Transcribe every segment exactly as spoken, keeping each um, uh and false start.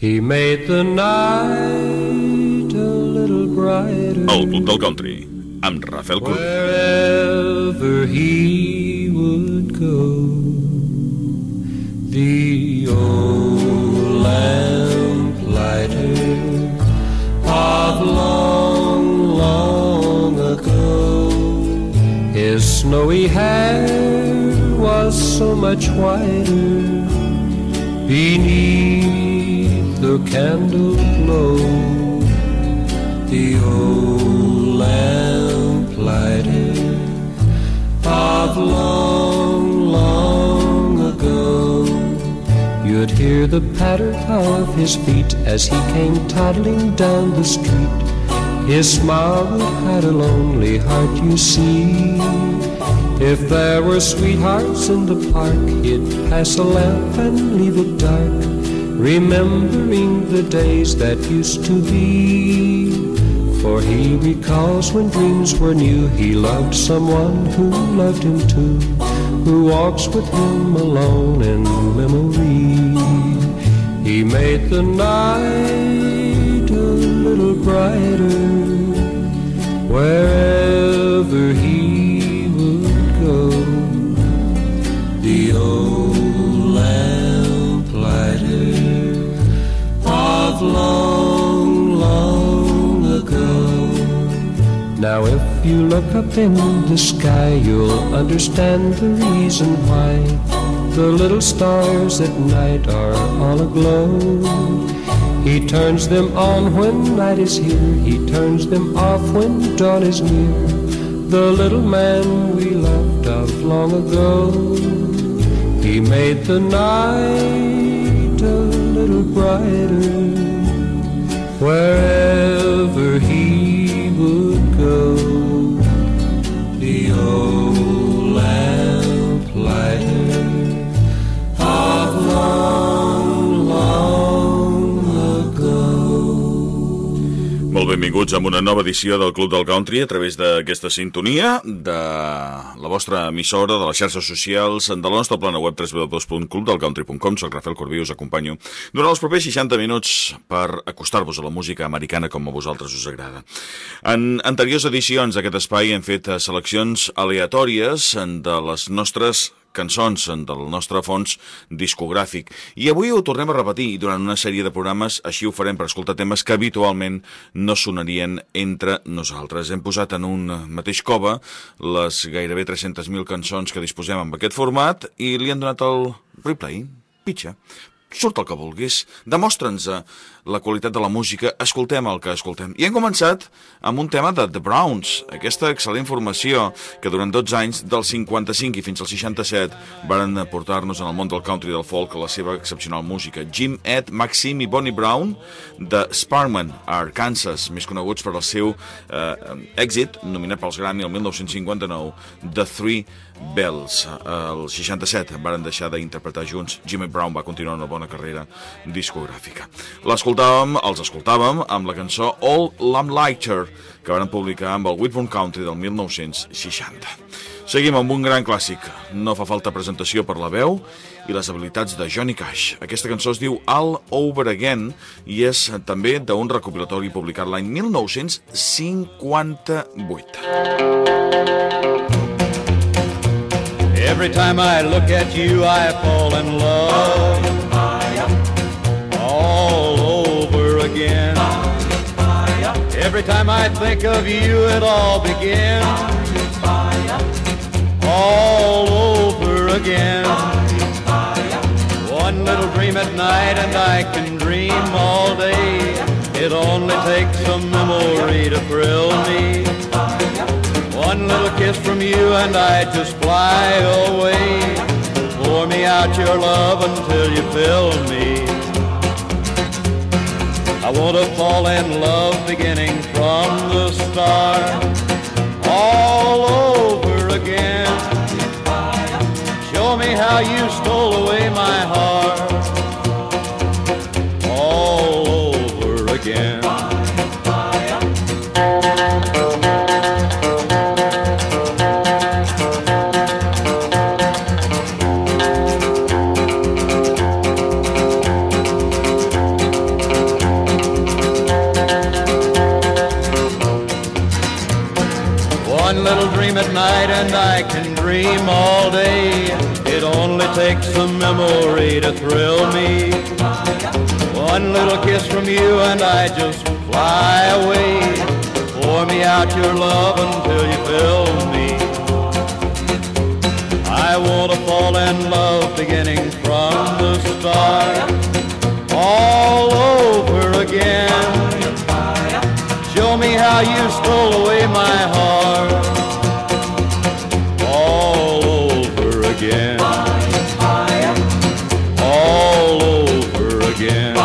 He made the night a little brighter. El Club del Country, amb Rafael Corbí. Wherever he would go, the old lamplighter of long, long ago. His snowy hair was so much whiter beneath the candle glow. The old lamplighter of long, long ago. You'd hear the patter of his feet as he came toddling down the street. His smile would hide a lonely heart, you see. If there were sweethearts in the park, he'd pass a lamp and leave it dark, remembering the days that used to be. For he recalls when dreams were new, he loved someone who loved him too, who walks with him alone in memory. He made the night a little brighter wherever he would go. The old lamplighter of long, long ago. Now if you look up in the sky, you'll understand the reason why the little stars at night are all aglow. He turns them on when night is here, he turns them off when dawn is near. The little man we loved of long ago. He made the night a little brighter wherever he would go. The old lamplighter of long, long ago. Molt benvinguts a una nova edició del Club del Country a través d'aquesta sintonia de la vostra emissora, de les xarxes socials, de la nostra plana web w w w punt club del country punt com. Soc Rafael Corbí, us acompanyo durant els propers seixanta minuts per acostar-vos a la música americana com a vosaltres us agrada. En anteriors edicions d'aquest espai hem fet seleccions aleatòries de les nostres cançons del nostre fons discogràfic. I avui ho tornem a repetir i durant una sèrie de programes així ho farem per escoltar temes que habitualment no sonarien entre nosaltres. Hem posat en un mateix cove les gairebé tres-centes mil cançons que disposem amb aquest format i li han donat el replay. Pitja, surt el que vulguis, demostra'ns la qualitat de la música, escoltem el que escoltem. I hem començat amb un tema de The Browns, aquesta excel·lent formació que durant dotze anys, del cinquanta-cinc i fins al seixanta-set, varen portar-nos en el món del country i del folk la seva excepcional música. Jim, Ed, Maxim i Bonnie Brown, de Sparkman, Arkansas, més coneguts per al seu eh, èxit, nominat pels Grammy el mil nou-cents cinquanta-nou, The Three Bells. El seixanta-set varen deixar d'interpretar junts. Jimmy Brown va continuar una bona carrera discogràfica. L'escoltàvem, els escoltàvem amb la cançó All Lamplighter, que van publicar amb el Whitburn Country del mil nou-cents seixanta. Seguim amb un gran clàssic. No fa falta presentació per la veu i les habilitats de Johnny Cash. Aquesta cançó es diu All Over Again i és també d'un recopilatori publicat l'any mil nou-cents cinquanta-vuit. Every time I look at you, I fall in love all over again. Every time I think of you, it all begins all over again. One little dream at night and I can dream all day. It only takes a memory to thrill me. One little kiss from you and I just fly away. Pour me out your love until you fill me. I want to fall in love beginning from the start. All over again. Show me how you stole away my heart. All over again. dream at night and I can dream all day. It only takes a memory to thrill me. One little kiss from you and I just fly away. Pour me out your love until you fill me. I want to fall in love beginning from the start, all over again. Show me how you stole away my heart, all over again, all over again,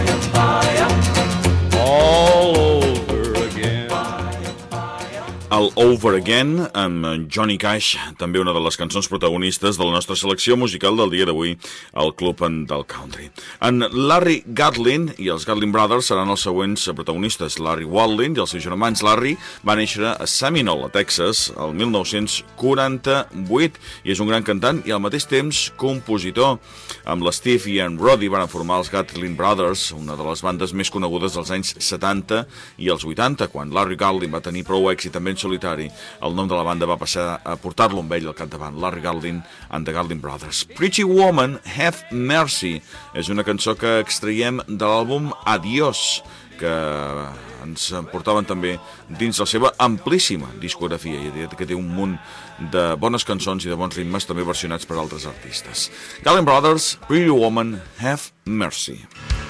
all over again. All Over Again, amb Johnny Cash, també una de les cançons protagonistes de la nostra selecció musical del dia d'avui al Club del Country. En Larry Gatlin i els Gatlin Brothers seran els següents protagonistes. Larry Waldlin i els seus germans Larry va néixer a Seminole, a Texas, el mil nou-cents quaranta-vuit, i és un gran cantant i al mateix temps compositor. Amb l'Steve i en Roddy van formar els Gatlin Brothers, una de les bandes més conegudes dels anys setanta i els vuitanta. Quan Larry Gatlin va tenir prou èxit també en solitari, el nom de la banda va passar a portar-lo amb ell al capdavant, Larry Gatlin and the Gatlin Brothers. Pretty Woman, Have Mercy és una cançó que extraiem de l'àlbum Adiós, que ens portaven també dins la seva amplíssima discografia, i que té un munt de bones cançons i de bons ritmes també versionats per altres artistes. Gatlin Brothers, Pretty Woman, Have Mercy.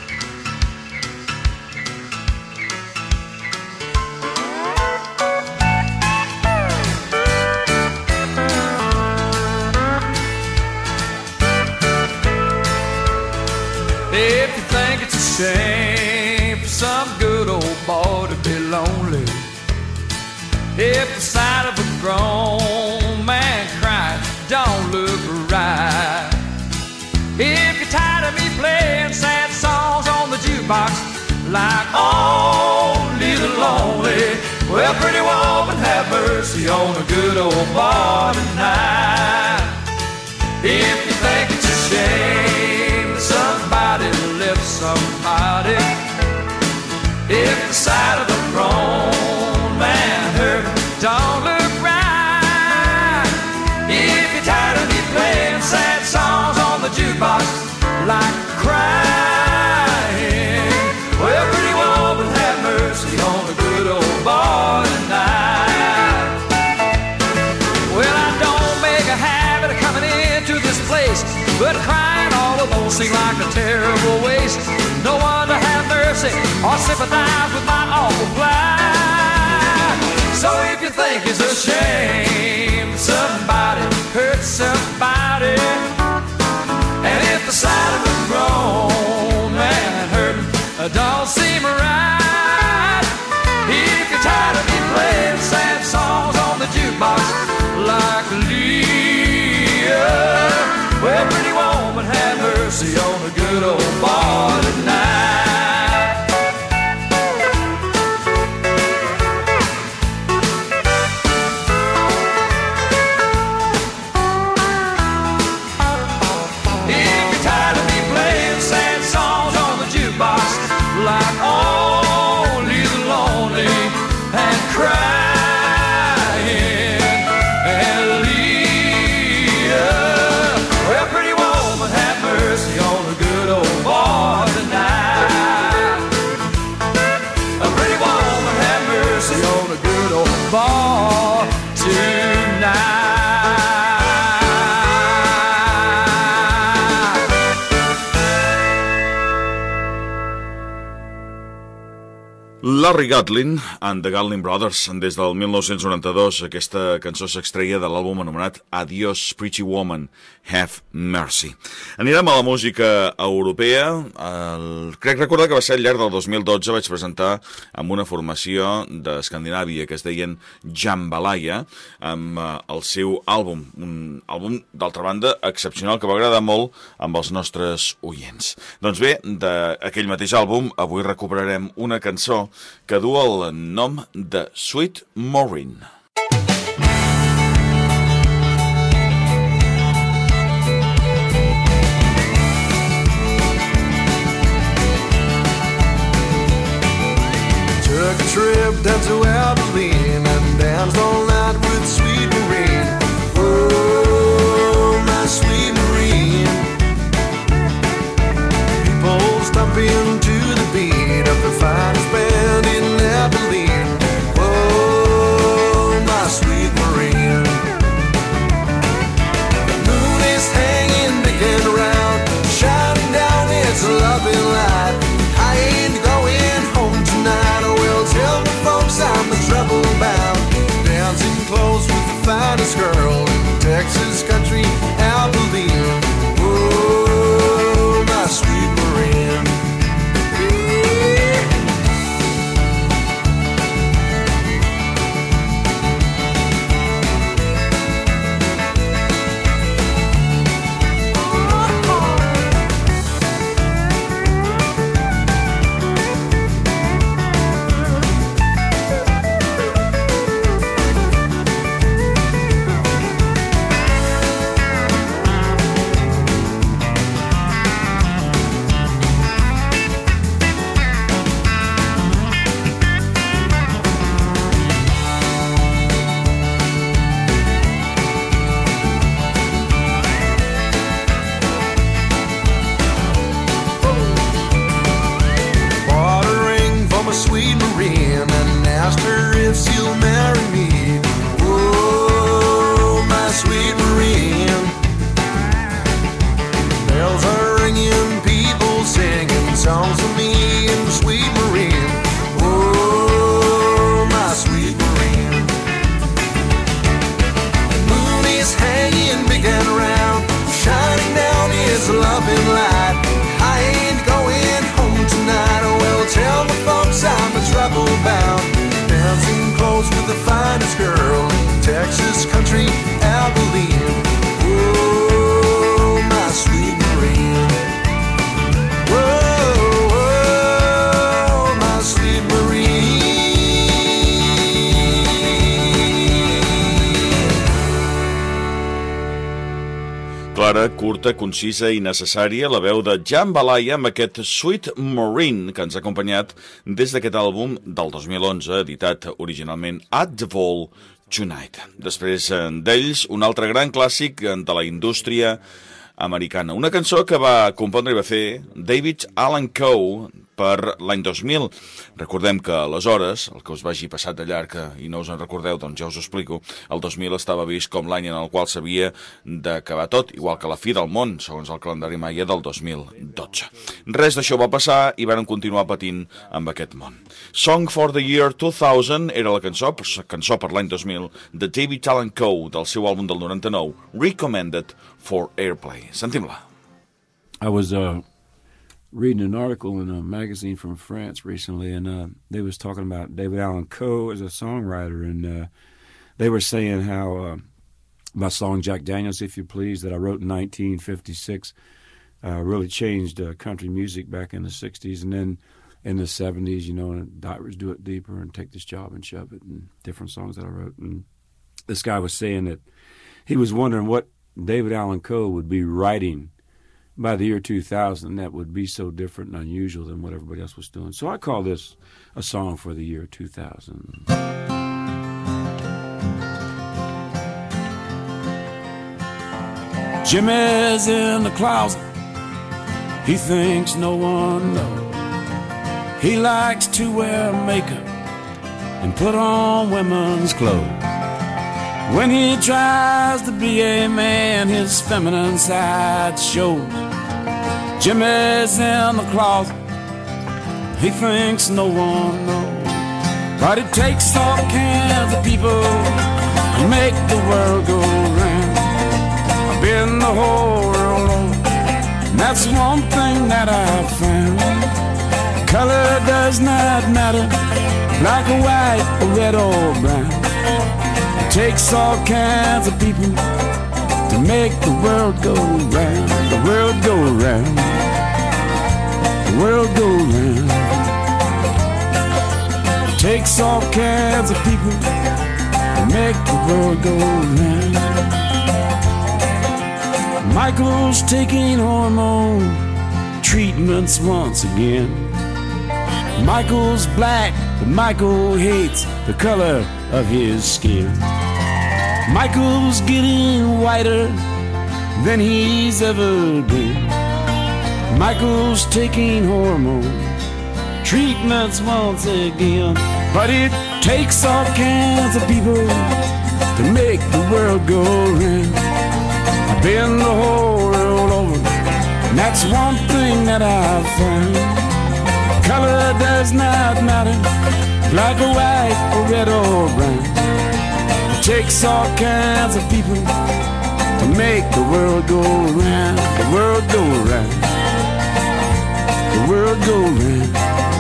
If you think it's a shame for some good old boy to be lonely, if the sight of a grown man crying don't look right, if you're tired of me playing sad songs on the jukebox like only the lonely, well, pretty woman, have mercy on a good old boy tonight. If you think it's a shame that somebody left somebody, if the sight of a grown man hurt don't look right, if you're tired of me playing sad songs on the jukebox like crying, well, pretty woman, have mercy on a good old boy tonight. Well, I don't make a habit of coming into this place, but crying all alone seems like a terrible waste. No one to have mercy or sympathize with my awful plight. So if you think it's a shame somebody hurt somebody, and if the sight of a grown man hurting don't seem right, if you're tired of me playing sad songs on the jukebox like Leah, well, pretty woman, have mercy on a good old boy tonight. If you're tired of me playing sad songs on the jukebox like only the lonely and crying and Leah, well, pretty woman, have mercy on a good old boy tonight. A pretty woman, have mercy on a good old boy tonight. Larry Gatlin and the Gatlin Brothers. Des del mil nou-cents noranta-dos aquesta cançó s'extreia de l'àlbum anomenat Adiós, Pretty Woman, Have Mercy. Anirem a la música europea. El... Crec recordar que va ser al llarg del dos mil dotze vaig presentar amb una formació d'Escandinàvia que es deien Jambalaya, amb el seu àlbum, un àlbum d'altra banda excepcional que va agradar molt amb els nostres oients. Doncs bé, d'aquell mateix àlbum avui recuperarem una cançó que du el nom de Sweet Maureen. Took a trip down to Abilene and danced all night with Sweet curta, concisa i necessària, la veu de Jambalaya amb aquest Sweet Maureen, que ens ha acompanyat des d'aquest àlbum del dos mil onze, editat originalment At the Vol Tonight. Després d'ells, un altre gran clàssic de la indústria americana. Una cançó que va compondre i va fer David Alan Coe per l'any dos mil. Recordem que aleshores, el que us vagi passat de llarg i no us en recordeu, doncs ja us ho explico, el dos mil estava vist com l'any en el qual s'havia d'acabar tot, igual que la fi del món, segons el calendari maia del dos mil dotze. Res d'això va passar i varen continuar patint amb aquest món. Song for the Year two thousand era la cançó, cançó per l'any dos mil, de David Alan Coe, del seu àlbum del noranta-nou, Recommended for Airplay. Sentim-la. I was uh, reading an article in a magazine from France recently, and uh, they was talking about David Alan Coe as a songwriter, and uh, they were saying how uh, my song Jack Daniels, If You Please, that I wrote in nineteen fifty-six, uh, really changed uh, country music back in the sixties, and then in the seventies, you know, and Divers Do It Deeper and Take This Job and Shove It, and different songs that I wrote. And this guy was saying that he was wondering what David Alan Coe would be writing by the year two thousand that would be so different and unusual than what everybody else was doing. So I call this a song for the year two thousand. Jimmy's in the closet. He thinks no one knows. He likes to wear makeup and put on women's clothes. When he tries to be a man, his feminine side shows. Jimmy's in the closet. He thinks no one knows. But it takes all kinds of people to make the world go round. I've been the whole world over, and that's one thing that I've found. Color does not matter, black or white or red or brown. It takes all kinds of people to make the world go round. The world go round. The world go round. It takes all kinds of people to make the world go round. Michael's taking hormone treatments once again. Michael's black, but Michael hates the color of his skin. Michael's getting whiter than he's ever been. Michael's taking hormone treatments once again. But it takes all kinds of people to make the world go round. I've been the whole world over, and that's one thing that I've found. Color does not matter, black or white or red or brown. It takes all kinds of people to make the world go round. The world go round. The world go round.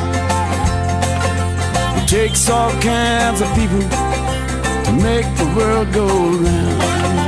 It takes all kinds of people to make the world go round.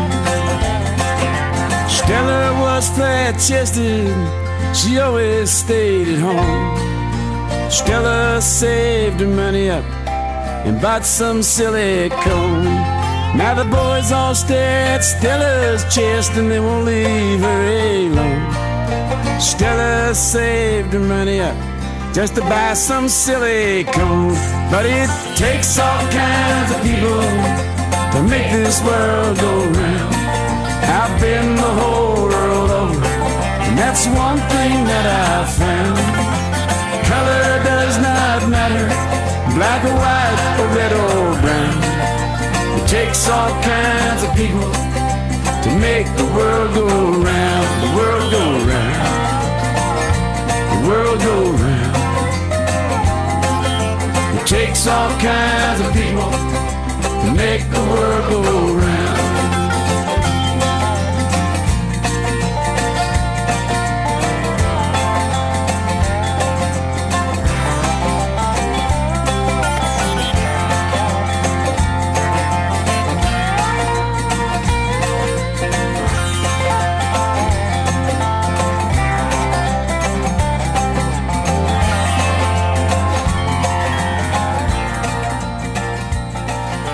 Stella was flat-chested, she always stayed at home. Stella saved her money up and bought some silicone. Now the boys all stare at Stella's chest and they won't leave her alone. Stella saved her money up just to buy some silicone. But it takes all kinds of people to make this world go round. I've been the whole world over, and that's one thing that I've found. Color does not matter, black or white or red or brown. It takes all kinds of people to make the world go round. The world go round. The world go round. It takes all kinds of people to make the world go round.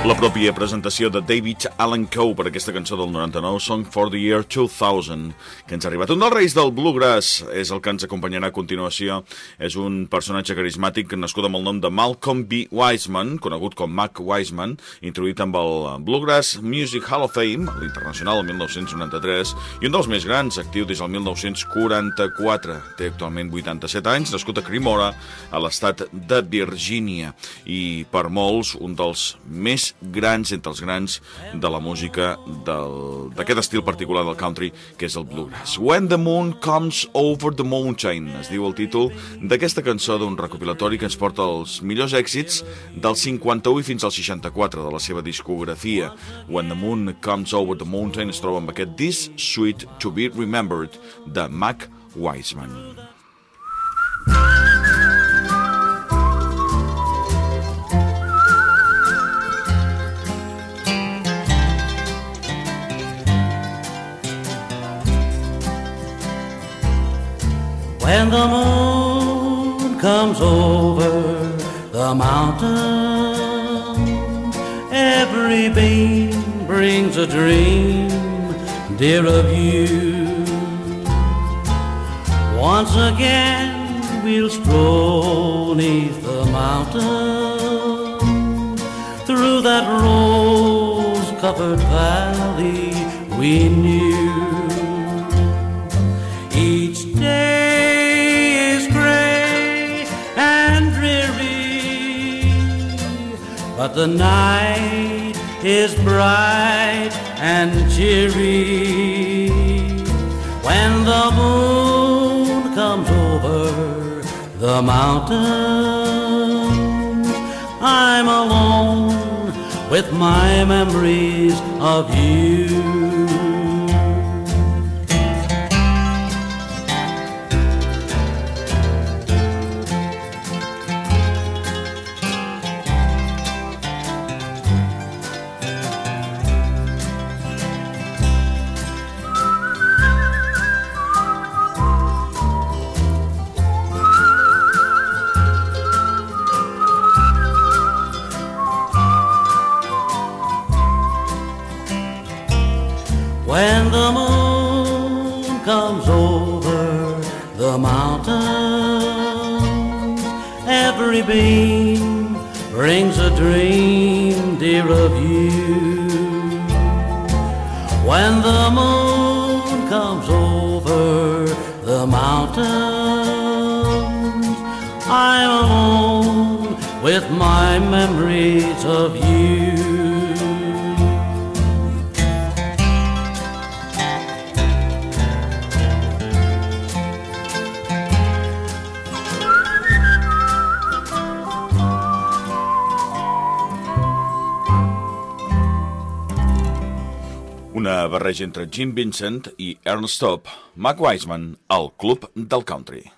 La pròpia presentació de David Allan Coe per aquesta cançó del noranta-nou, Song for the Year two thousand, que ens ha arribat. Un dels reis del bluegrass és el que ens acompanyarà a continuació. És un personatge carismàtic nascut amb el nom de Malcolm B. Wiseman, conegut com Mac Wiseman, introduït amb el Bluegrass Music Hall of Fame, l'Internacional, el mil nou-cents noranta-tres, i un dels més grans, actiu des del mil nou-cents quaranta-quatre. Té actualment vuitanta-set anys, nascut a Cremora, a l'estat de Virgínia, i per molts un dels més grans entre els grans de la música d'aquest estil particular del country, que és el bluegrass. When the Moon Comes Over the Mountain es diu el títol d'aquesta cançó d'un recopilatori que ens porta els millors èxits del cinquanta-u fins al seixanta-quatre de la seva discografia. When the Moon Comes Over the Mountain es troba amb aquest This Sweet to be Remembered de Mac Wiseman. When the moon comes over the mountain, every beam brings a dream, dear, of you. Once again we'll stroll neath the mountain, through that rose-covered valley we knew. Each day but the night is bright and cheery. When the moon comes over the mountains, I'm alone with my memories of you. When the moon comes over the mountains, every beam brings a dream, dear, of you. When the moon comes over the mountains, I'm alone with my memories of you. Una barreja entre Jim Vincent i Ernest Tubb, Mac Wiseman, al Club del Country.